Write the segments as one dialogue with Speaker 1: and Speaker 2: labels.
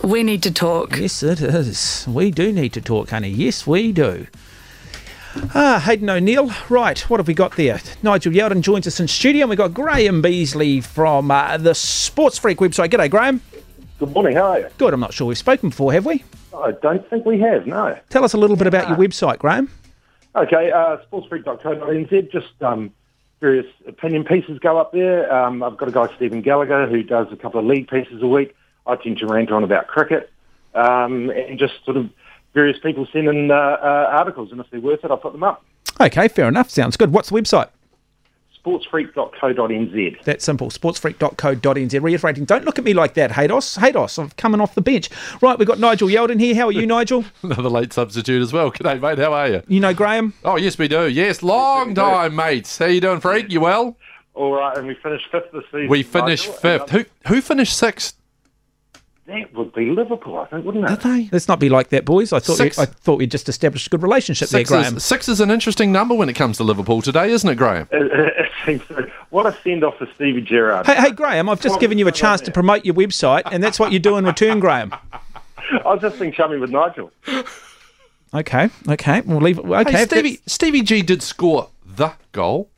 Speaker 1: We need to talk.
Speaker 2: Yes, it is. We do need to talk, honey. Yes, we do. Hayden O'Neill. Right, what have we got there? Nigel Yeldon joins us in studio, and we've got Graham Beasley from the Sports Freak website. G'day, Graham.
Speaker 3: Good morning, how are you?
Speaker 2: Good, I'm not sure we've spoken before, have we?
Speaker 3: I don't think we have, no.
Speaker 2: Tell us a little bit about your website, Graham.
Speaker 3: Okay, sportsfreak.co.nz, just various opinion pieces go up there. I've got a guy, Stephen Gallagher, who does a couple of league pieces a week. I tend to rant on about cricket, and just sort of various people send in articles, and if they're worth it, I'll put them up.
Speaker 2: Okay, fair enough. Sounds good. What's the website?
Speaker 3: sportsfreak.co.nz.
Speaker 2: That's simple, sportsfreak.co.nz. Reiterating, don't look at me like that, Haydos. I'm coming off the bench. Right, we've got Nigel Yeldon here. How are you, Nigel?
Speaker 4: Another late substitute as well. G'day, mate. How are you?
Speaker 2: You know Graham?
Speaker 4: Oh, yes, we do. Yes, long time, mates. How you doing, Freak? You well?
Speaker 3: All right, and we finished fifth this season.
Speaker 4: We finished fifth. Who finished sixth?
Speaker 3: That would be Liverpool, I think, wouldn't it?
Speaker 4: Did they?
Speaker 2: Let's not be like that, boys. I thought we'd just established a good relationship there, Graham.
Speaker 4: Six is an interesting number when it comes to Liverpool today, isn't it, Graham?
Speaker 3: It seems so. What a send-off for Stevie Gerrard.
Speaker 2: Hey, Graham, I've just given you a chance to promote your website, and that's what you do in return, Graham.
Speaker 3: I was just being chummy with Nigel.
Speaker 2: Okay, we'll leave it. Okay,
Speaker 4: hey, Stevie G did score the goal.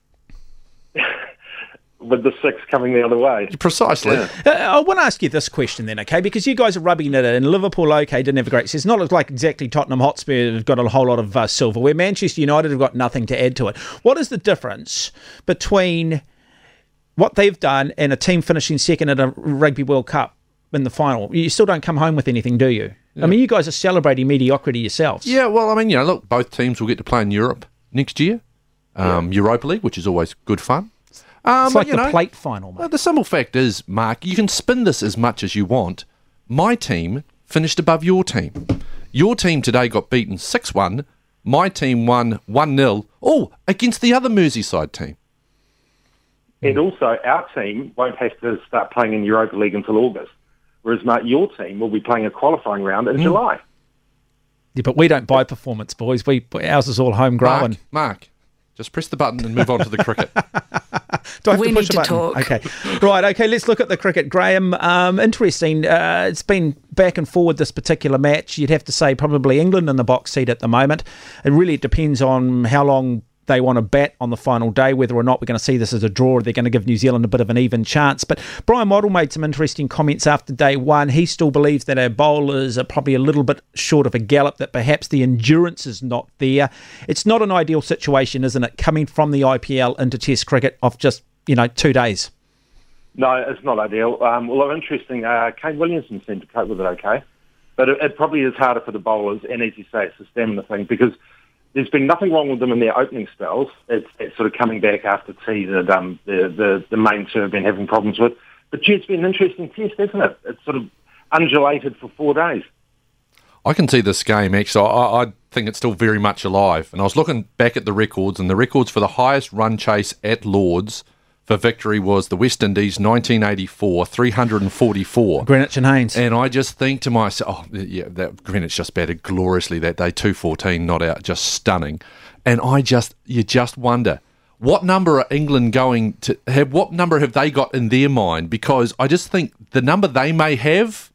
Speaker 3: With the six coming the other way.
Speaker 4: Precisely.
Speaker 3: Yeah.
Speaker 2: I want to ask you this question then, okay? Because you guys are rubbing it in. Liverpool, okay, didn't have a great season. It's not like exactly Tottenham Hotspur have got a whole lot of silverware. Manchester United have got nothing to add to it. What is the difference between what they've done and a team finishing second at a Rugby World Cup in the final? You still don't come home with anything, do you? Yeah. I mean, you guys are celebrating mediocrity yourselves.
Speaker 4: Yeah, well, I mean, look, both teams will get to play in Europe next year. Europa League, which is always good fun.
Speaker 2: It's like the plate final, mate.
Speaker 4: The simple fact is, Mark, you can spin this as much as you want. My team finished above your team. Your team today got beaten 6-1. My team won 1-0. Oh, against the other Merseyside team.
Speaker 3: And also, our team won't have to start playing in Europa League until August. Whereas, Mark, your team will be playing a qualifying round in July.
Speaker 2: Yeah, but we don't buy performance, boys. Ours is all homegrown.
Speaker 4: Mark, just press the button and move on to the cricket.
Speaker 2: Do I have
Speaker 1: we
Speaker 2: to push
Speaker 1: need
Speaker 2: a
Speaker 1: to
Speaker 2: button?
Speaker 1: talk.
Speaker 2: Okay. Right, okay, let's look at the cricket. Graham, interesting. It's been back and forward, this particular match. You'd have to say probably England in the box seat at the moment. It really depends on how long they want to bat on the final day, whether or not we're going to see this as a draw, or they're going to give New Zealand a bit of an even chance. But Brian Waddle made some interesting comments after day one. He still believes that our bowlers are probably a little bit short of a gallop, that perhaps the endurance is not there. It's not an ideal situation, isn't it, coming from the IPL into Test cricket of just, 2 days?
Speaker 3: No, it's not ideal. Although interesting, Kane Williamson seemed to cope with it okay. But it probably is harder for the bowlers, and as you say, it's a stamina thing, because there's been nothing wrong with them in their opening spells. It's sort of coming back after tea that the main two have been having problems with. But gee, it's been an interesting test, hasn't it? It's sort of undulated for 4 days.
Speaker 4: I can see this game, actually. I think it's still very much alive. And I was looking back at the records, and the records for the highest run chase at Lords for victory was the West Indies, 1984, 344.
Speaker 2: Greenwich and Haynes.
Speaker 4: And I just think to myself, that Greenwich just batted gloriously that day, 214 not out, just stunning. And you just wonder, what number are England going to have? What number have they got in their mind? Because I just think the number they may have,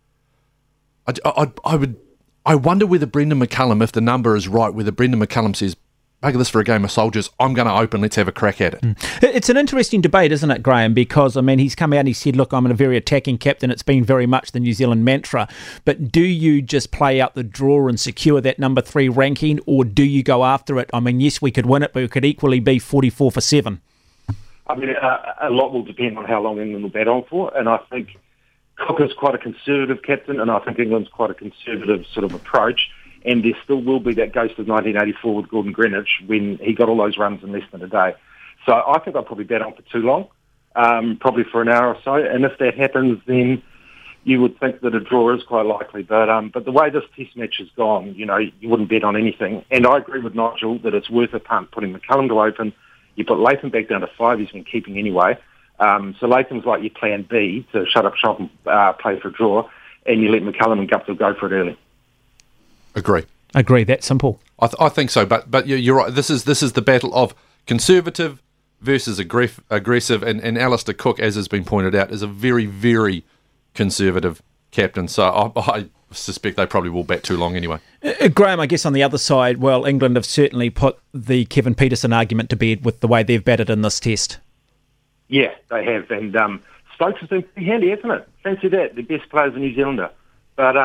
Speaker 4: I wonder whether Brendan McCullum, if the number is right, whether Brendan McCullum says, bugger this for a game of soldiers, I'm going to open, let's have a crack at it.
Speaker 2: It's an interesting debate, isn't it, Graham? Because, he's come out and he said, look, I'm a very attacking captain. It's been very much the New Zealand mantra. But do you just play out the draw and secure that number 3 ranking, or do you go after it? Yes, we could win it, but we could equally be 44 for 7.
Speaker 3: A lot will depend on how long England will bat on for, and I think Cook is quite a conservative captain, and I think England's quite a conservative sort of approach. And there still will be that ghost of 1984 with Gordon Greenwich when he got all those runs in less than a day. So I think I'll probably bat on for too long, probably for an hour or so. And if that happens, then you would think that a draw is quite likely. But the way this test match has gone, you wouldn't bet on anything. And I agree with Nigel that it's worth a punt putting McCullum to open. You put Latham back down to 5, he's been keeping anyway. So Latham's like your plan B to shut up shop and play for a draw, and you let McCullum and Guptill go for it early.
Speaker 4: Agree.
Speaker 2: That simple.
Speaker 4: I think so, but you're right. This is the battle of conservative versus aggressive, and Alistair Cook, as has been pointed out, is a very, very conservative captain. So I suspect they probably will bat too long anyway.
Speaker 2: Graham, I guess on the other side, well, England have certainly put the Kevin Peterson argument to bed with the way they've batted in this test.
Speaker 3: Yeah, they have. And Stokes has been pretty handy, hasn't it? Fancy that, the best players in New Zealander. But,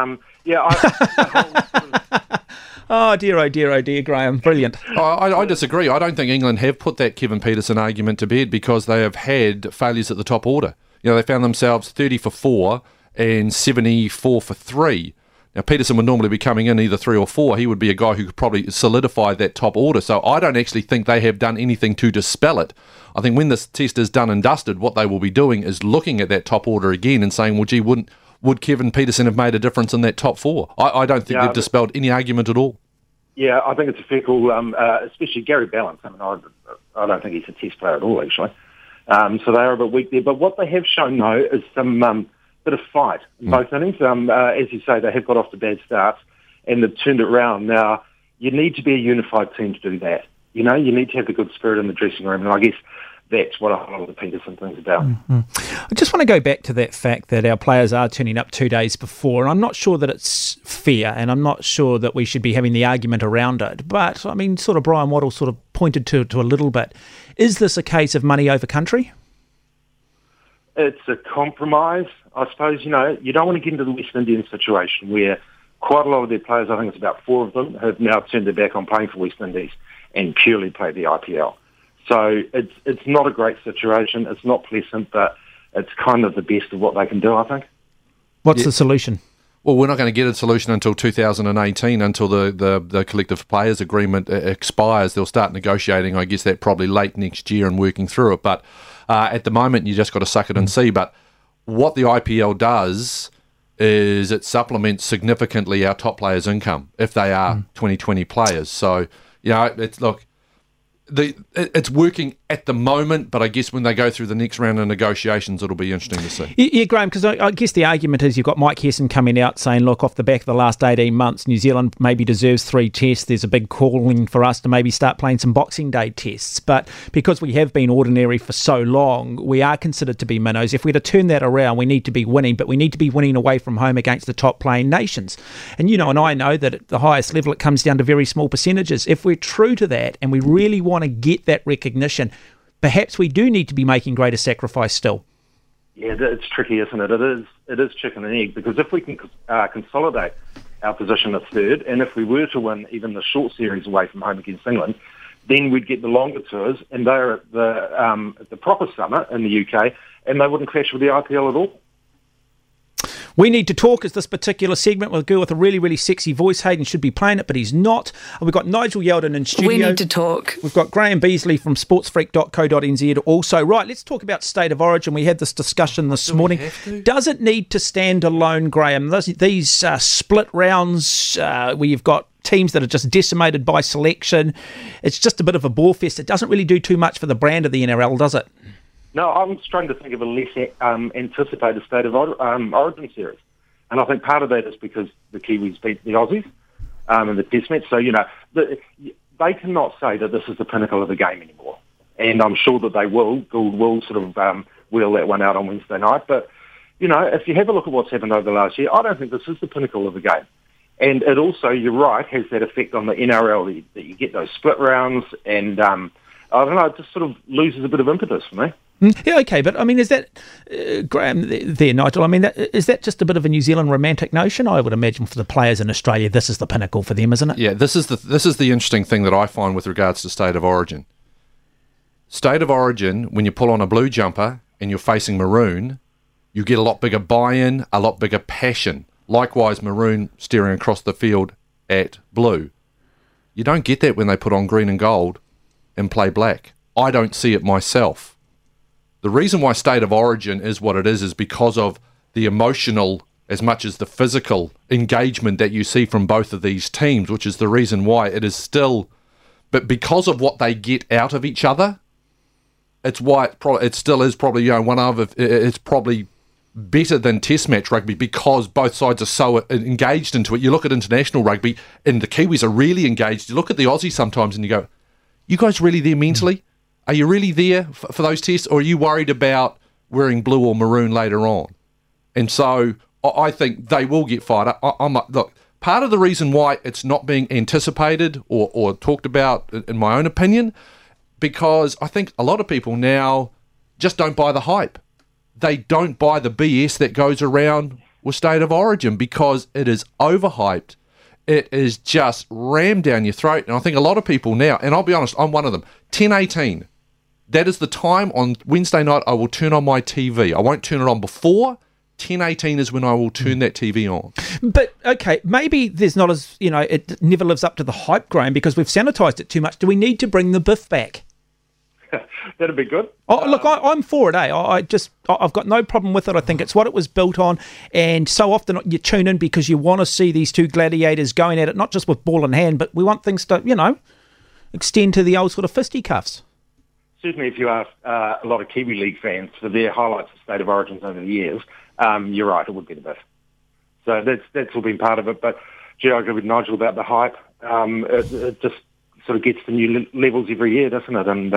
Speaker 2: Oh dear, Graham. Brilliant.
Speaker 4: I disagree. I don't think England have put that Kevin Peterson argument to bed because they have had failures at the top order. They found themselves 30 for 4 and 74 for 3. Now, Peterson would normally be coming in either 3 or 4. He would be a guy who could probably solidify that top order. So I don't actually think they have done anything to dispel it. I think when this test is done and dusted, what they will be doing is looking at that top order again and saying, well, gee, would Kevin Peterson have made a difference in that top 4? I don't think they've dispelled any argument at all.
Speaker 3: Yeah, I think it's a fair call, especially Gary Ballance. I mean, I don't think he's a test player at all, actually. So they are a bit weak there. But what they have shown, though, is some bit of fight in both innings. As you say, they have got off to bad starts and they've turned it around. Now, you need to be a unified team to do that. You need to have the good spirit in the dressing room, and I guess that's what a lot of the Peterson thing's about.
Speaker 2: Mm-hmm. I just want to go back to that fact that our players are turning up 2 days before, and I'm not sure that it's fair, and I'm not sure that we should be having the argument around it. But, I mean, sort of Brian Waddle sort of pointed to a little bit. Is this a case of money over country?
Speaker 3: It's a compromise. I suppose, you don't want to get into the West Indian situation where quite a lot of their players, I think it's about 4 of them, have now turned their back on playing for West Indies and purely play the IPL. So it's not a great situation. It's not pleasant, but it's kind of the best of what they can do, I think.
Speaker 2: What's the solution?
Speaker 4: Well, we're not going to get a solution until 2018, until the collective players agreement expires. They'll start negotiating, I guess, that probably late next year and working through it. But at the moment, you just got to suck it and see. But what the IPL does is it supplements significantly our top players' income if they are 2020 players. So, it's working at the moment, but I guess when they go through the next round of negotiations, it'll be interesting to see.
Speaker 2: Yeah, Graham, because I guess the argument is you've got Mike Hesson coming out saying, look, off the back of the last 18 months, New Zealand maybe deserves 3 tests. There's a big calling for us to maybe start playing some Boxing Day tests. But because we have been ordinary for so long, we are considered to be minnows. If we're to turn that around, we need to be winning, but we need to be winning away from home against the top playing nations. And and I know that at the highest level, it comes down to very small percentages. If we're true to that and we really want to get that recognition, perhaps we do need to be making greater sacrifice still.
Speaker 3: Yeah, it's tricky, isn't it? It is chicken and egg, because if we can consolidate our position at third, and if we were to win even the short series away from home against England, then we'd get the longer tours, and they're at the proper summer in the UK, and they wouldn't clash with the IPL at all.
Speaker 2: We Need to Talk is this particular segment with a girl with a really, really sexy voice. Hayden should be playing it, but he's not. We've got Nigel Yeldon in studio.
Speaker 1: We Need to Talk.
Speaker 2: We've got Graham Beasley from sportsfreak.co.nz also. Right, let's talk about State of Origin. We had this discussion this morning. Does it need to stand alone, Graham? These split rounds where you've got teams that are just decimated by selection, it's just a bit of a bore fest. It doesn't really do too much for the brand of the NRL, does it?
Speaker 3: No, I'm starting to think of a less anticipated State of Origin series. And I think part of that is because the Kiwis beat the Aussies in the test match. So, they cannot say that this is the pinnacle of the game anymore. And I'm sure that they will. Gould will sort of wheel that one out on Wednesday night. But, if you have a look at what's happened over the last year, I don't think this is the pinnacle of the game. And it also, you're right, has that effect on the NRL that you get those split rounds and, I don't know, it just sort of loses a bit of impetus for me.
Speaker 2: Yeah, okay, but I mean, is that, Graham, there, Nigel, I mean, is that just a bit of a New Zealand romantic notion? I would imagine for the players in Australia, this is the pinnacle for them, isn't it?
Speaker 4: Yeah, this is the interesting thing that I find with regards to State of Origin. State of Origin, when you pull on a blue jumper and you're facing maroon, you get a lot bigger buy-in, a lot bigger passion. Likewise, maroon steering across the field at blue. You don't get that when they put on green and gold and play black. I don't see it myself. The reason why State of Origin is what it is because of the emotional as much as the physical engagement that you see from both of these teams, which is the reason why it is still... But because of what they get out of each other, it's why it still is probably one of... It's probably better than Test match rugby because both sides are so engaged into it. You look at international rugby and the Kiwis are really engaged. You look at the Aussies sometimes and you go, you guys really there mentally? Are you really there for those tests, or are you worried about wearing blue or maroon later on? And so I think they will get fired up. Look, part of the reason why it's not being anticipated or talked about, in my own opinion, because I think a lot of people now just don't buy the hype. They don't buy the BS that goes around with State of Origin because it is overhyped. It is just rammed down your throat. And I think a lot of people now, and I'll be honest, I'm one of them, 10:18. That is the time on Wednesday night I will turn on my TV. I won't turn it on before. 10:18 is when I will turn that TV on.
Speaker 2: But, okay, maybe there's not as, it never lives up to the hype, Graham, because we've sanitised it too much. Do we need to bring the Biff back?
Speaker 3: That'd be good.
Speaker 2: Oh, look, I'm for it, eh? I've got no problem with it. I think it's what it was built on, and so often you tune in because you want to see these two gladiators going at it, not just with ball in hand, but we want things to, extend to the old sort of fisticuffs.
Speaker 3: Certainly, if you ask a lot of Kiwi League fans for their highlights of State of Origins over the years, you're right, it would be the Biff. So that's all been part of it. But, gee, I agree with Nigel about the hype. It just sort of gets to new levels every year, doesn't it? And,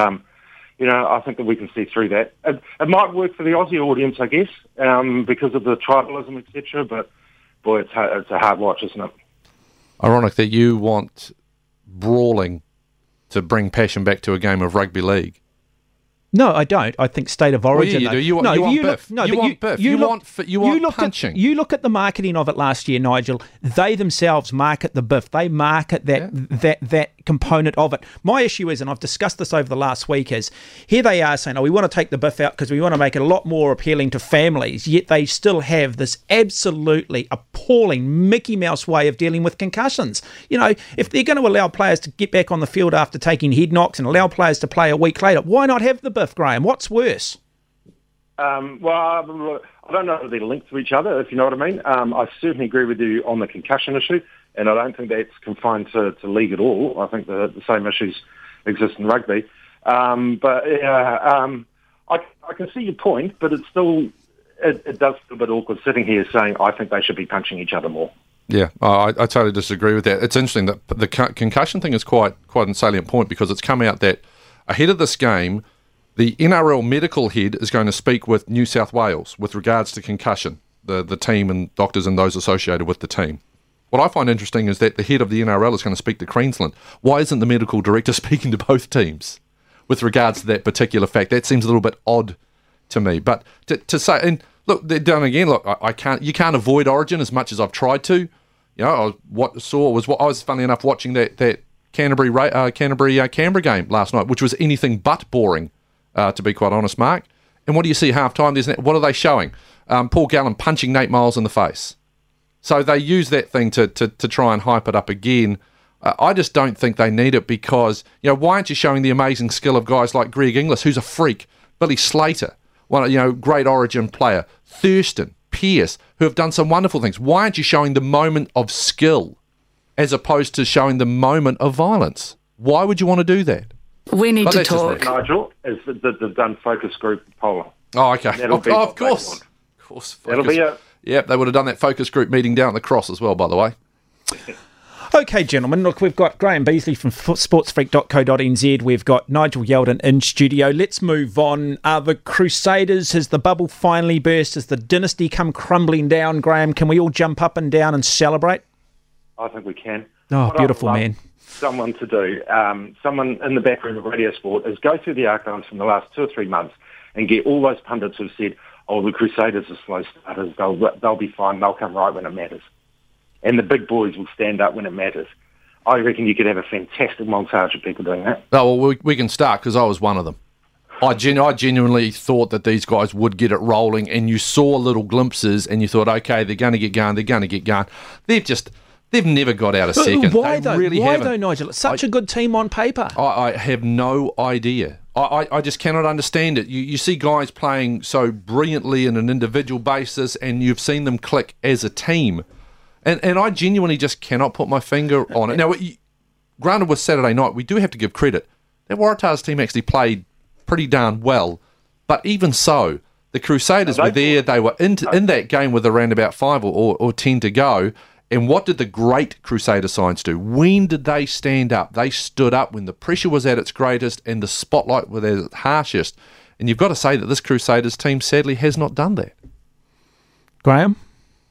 Speaker 3: I think that we can see through that. It might work for the Aussie audience, I guess, because of the tribalism, etc. But, boy, it's a hard watch, isn't it?
Speaker 4: Ironic that you want brawling to bring passion back to a game of rugby league.
Speaker 2: No, I don't. I think State of Origin.
Speaker 4: Well, yeah, you do. You want Biff. You want Biff. You want punching.
Speaker 2: You look at the marketing of it last year, Nigel. They themselves market the Biff. They market that component of it. My issue is, and I've discussed this over the last week, is here they are saying, we want to take the Biff out because we want to make it a lot more appealing to families, yet they still have this absolutely appalling Mickey Mouse way of dealing with concussions. If they're going to allow players to get back on the field after taking head knocks and allow players to play a week later, why not have the Biff, Graham? What's worse?
Speaker 3: Well, I don't know if they're linked to each other, if you know what I mean. I certainly agree with you on the concussion issue, and I don't think that's confined to league at all. I think the same issues exist in rugby. I can see your point, but it's still it does feel a bit awkward sitting here saying I think they should be punching each other more.
Speaker 4: Yeah, I totally disagree with that. It's interesting that the concussion thing is quite a salient point because it's come out that ahead of this game, the NRL medical head is going to speak with New South Wales with regards to concussion, the team and doctors and those associated with the team. What I find interesting is that the head of the NRL is going to speak to Queensland. Why isn't the medical director speaking to both teams with regards to that particular fact? That seems a little bit odd to me. But to say, and look, they're done again. Look, you can't avoid Origin as much as I've tried to. I was funnily enough watching that Canberra game last night, which was anything but boring, to be quite honest, Mark. And what do you see half time? What are they showing? Paul Gallen punching Nate Miles in the face. So they use that thing to try and hype it up again. I just don't think they need it because, why aren't you showing the amazing skill of guys like Greg Inglis, who's a freak, Billy Slater, great Origin player, Thurston, Pearce, who have done some wonderful things. Why aren't you showing the moment of skill as opposed to showing the moment of violence? Why would you want to do that?
Speaker 1: We need to talk.
Speaker 3: Nigel, is that they've done focus group polling.
Speaker 4: Oh, okay. Of course.
Speaker 3: That'll be it.
Speaker 4: Yep, they would have done that focus group meeting down at the Cross as well, by the way.
Speaker 2: Okay, gentlemen, look, we've got Graham Beasley from sportsfreak.co.nz. We've got Nigel Yeldon in studio. Let's move on. The Crusaders, has the bubble finally burst? Has the dynasty come crumbling down, Graham? Can we all jump up and down and celebrate?
Speaker 3: I think we can.
Speaker 2: Oh,
Speaker 3: what
Speaker 2: beautiful, man.
Speaker 3: Someone to do, someone in the back room of Radio Sport, is go through the archives from the last 2 or 3 months and get all those pundits who've said, the Crusaders are slow starters, they'll be fine, they'll come right when it matters. And the big boys will stand up when it matters. I reckon you could have a fantastic montage of people doing that.
Speaker 4: Oh, well, we can start because I was one of them. I genuinely thought that these guys would get it rolling, and you saw little glimpses and you thought, okay, they're going to get going. They've never got out of second.
Speaker 2: Why
Speaker 4: though,
Speaker 2: Nigel? It's such a good team on paper.
Speaker 4: I have no idea. I just cannot understand it. You see guys playing so brilliantly on an individual basis, and you've seen them click as a team. And I genuinely just cannot put my finger on it. Now, granted with Saturday night, we do have to give credit. That Waratahs team actually played pretty darn well. But even so, the Crusaders were there. They were in that game with around about 5 or 10 to go. And what did the great Crusader sides do? When did they stand up? They stood up when the pressure was at its greatest and the spotlight was at its harshest. And you've got to say that this Crusaders team sadly has not done that.
Speaker 2: Graham?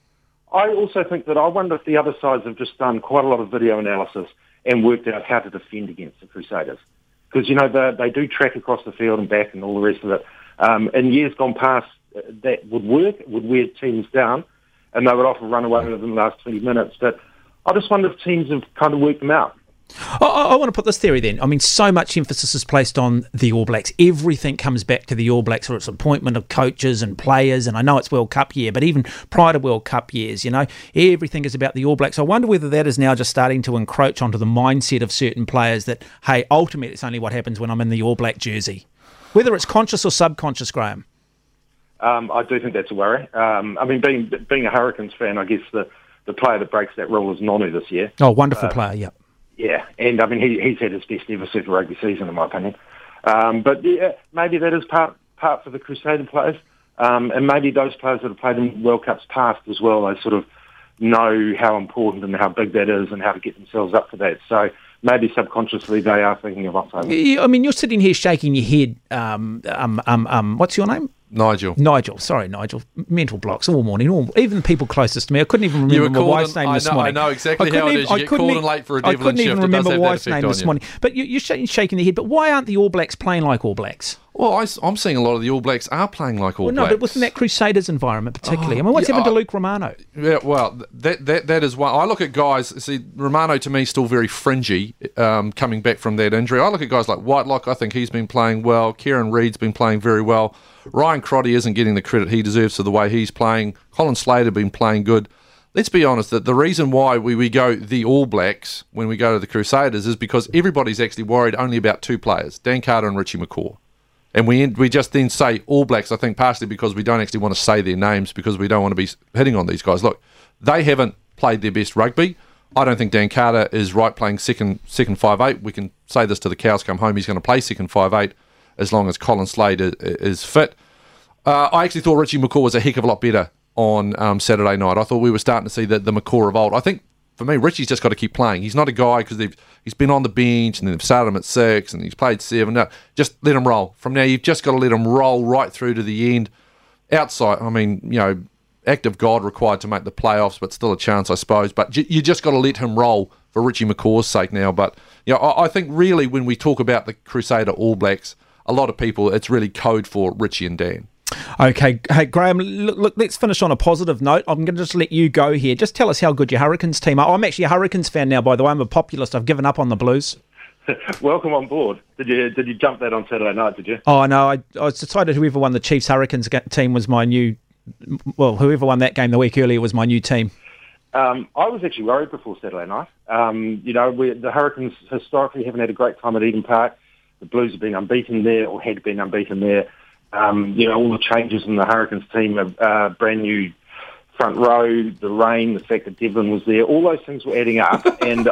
Speaker 3: I also think that I wonder if the other sides have just done quite a lot of video analysis and worked out how to defend against the Crusaders. Because, they do track across the field and back and all the rest of it. In years gone past, that would work. It would wear teams down, and they would often run away with them in the last 20 minutes. But I just wonder if teams have kind of worked them out.
Speaker 2: I want to put this theory then. I mean, so much emphasis is placed on the All Blacks. Everything comes back to the All Blacks, or its appointment of coaches and players. And I know it's World Cup year, but even prior to World Cup years, everything is about the All Blacks. I wonder whether that is now just starting to encroach onto the mindset of certain players that, hey, ultimately it's only what happens when I'm in the All Black jersey. Whether it's conscious or subconscious, Graham.
Speaker 3: I do think that's a worry. Being a Hurricanes fan, I guess the player that breaks that rule is Nonu this year.
Speaker 2: Oh, wonderful player, yeah.
Speaker 3: Yeah, and he's had his best ever Super Rugby season, in my opinion. But yeah, maybe that is part for the Crusader players, and maybe those players that have played in World Cups past as well. They sort of know how important and how big that is, and how to get themselves up to that. So maybe subconsciously they are thinking of October.
Speaker 2: I mean, you're sitting here shaking your head. What's your name?
Speaker 4: Nigel.
Speaker 2: Sorry, Nigel. Mental blocks all morning. Even people closest to me. I couldn't even remember my wife's name this morning.
Speaker 4: I know exactly how it is. You get called in late for a Devlin shift.
Speaker 2: I couldn't even remember my wife's name this morning. But you're shaking your head. But why aren't the All Blacks playing like All Blacks?
Speaker 4: Well, I'm seeing a lot of the All Blacks are playing like All Blacks.
Speaker 2: No, but within that Crusaders environment particularly. What's happened to Luke Romano?
Speaker 4: Yeah, well, that is one. I look at guys, see, Romano to me is still very fringy coming back from that injury. I look at guys like Whitelock. I think he's been playing well. Kieran Reid's been playing very well. Ryan Crotty isn't getting the credit he deserves for the way he's playing. Colin Slater been playing good. Let's be honest, that the reason why we go the All Blacks when we go to the Crusaders is because everybody's actually worried only about two players, Dan Carter and Richie McCaw. And we just then say All Blacks, I think, partially because we don't actually want to say their names because we don't want to be hitting on these guys. Look, they haven't played their best rugby. I don't think Dan Carter is right playing second 5'8". We can say this till the cows come home. He's going to play second 5'8". As long as Colin Slade is fit. I actually thought Richie McCaw was a heck of a lot better on Saturday night. I thought we were starting to see the McCaw of old. I think, for me, Richie's just got to keep playing. He's not a guy because he's been on the bench and they've started him at 6 and he's played 7. No, just let him roll. From now, you've just got to let him roll right through to the end. Outside, act of God required to make the playoffs, but still a chance, I suppose. But you just got to let him roll for Richie McCaw's sake now. But I think really when we talk about the Crusader All Blacks, a lot of people, it's really code for Richie and Dan.
Speaker 2: Okay, hey Graham, look, let's finish on a positive note. I'm going to just let you go here. Just tell us how good your Hurricanes team are. I'm actually a Hurricanes fan now, by the way. I'm a populist. I've given up on the Blues.
Speaker 3: Welcome on board. Did you jump that on Saturday night, did you?
Speaker 2: Oh, no, I decided whoever won the Chiefs Hurricanes team was my new... Well, whoever won that game the week earlier was my new team.
Speaker 3: I was actually worried before Saturday night. The Hurricanes historically haven't had a great time at Eden Park. The Blues have been unbeaten there, or had been unbeaten there. All the changes in the Hurricanes team, brand new front row, the rain, the fact that Devlin was there, all those things were adding up. And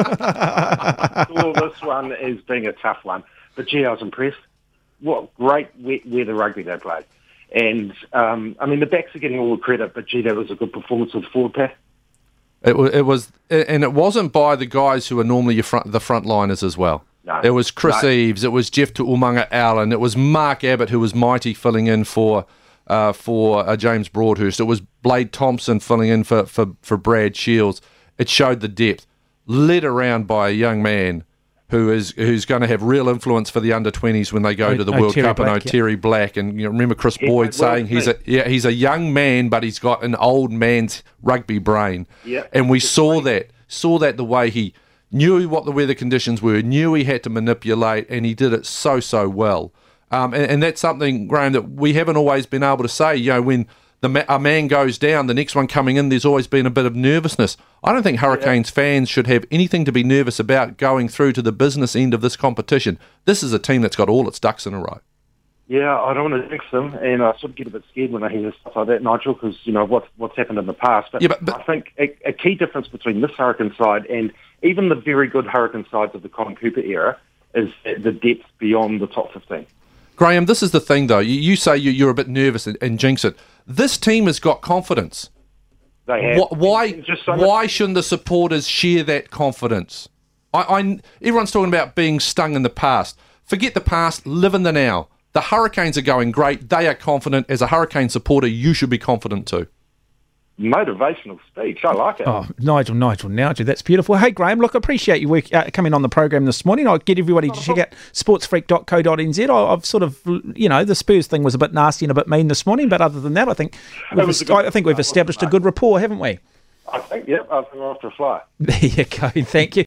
Speaker 3: I saw this one as being a tough one. But, I was impressed. What great wet weather rugby they played. And, the backs are getting all the credit, but, that was a good performance of the forward pack.
Speaker 4: It was, and it wasn't by the guys who are normally the frontliners as well. No, it was Chris Eves, it was Jeff Tu'umanga Allen, it was Mark Abbott who was mighty filling in for James Broadhurst, it was Blade Thompson filling in for Brad Shields. It showed the depth, led around by a young man who's going to have real influence for the under-20s when they go to the World Cup, and Terry Black. And remember Chris Boyd saying he's a young man, but he's got an old man's rugby brain.
Speaker 3: Yeah,
Speaker 4: and we saw that the way he knew what the weather conditions were, knew he had to manipulate, and he did it so well. And that's something, Graham, that we haven't always been able to say. When a man goes down, the next one coming in, there's always been a bit of nervousness. I don't think Hurricanes fans should have anything to be nervous about going through to the business end of this competition. This is a team that's got all its ducks in a row.
Speaker 3: Yeah, I don't want to jinx them, and I sort of get a bit scared when I hear stuff like that, Nigel, because what's happened in the past. But I think a key difference between this Hurricane side and even the very good Hurricane sides of the Colin Cooper era is the depth beyond the top 15.
Speaker 4: Graham, this is the thing, though. You say you're a bit nervous and jinx it. This team has got confidence.
Speaker 3: They have.
Speaker 4: Why shouldn't the supporters share that confidence? Everyone's talking about being stung in the past. Forget the past, live in the now. The Hurricanes are going great. They are confident. As a Hurricane supporter, you should be confident too.
Speaker 3: motivational speech. I like it.
Speaker 2: Oh, Nigel, that's beautiful. Hey, Graham, look, I appreciate you coming on the program this morning. I'll get everybody to check out sportsfreak.co.nz. I've sort of, the Spurs thing was a bit nasty and a bit mean this morning, but other than that, I think we've established a good rapport, haven't we?
Speaker 3: I think, yeah, I think we're off to a fly.
Speaker 2: There you go. Thank you.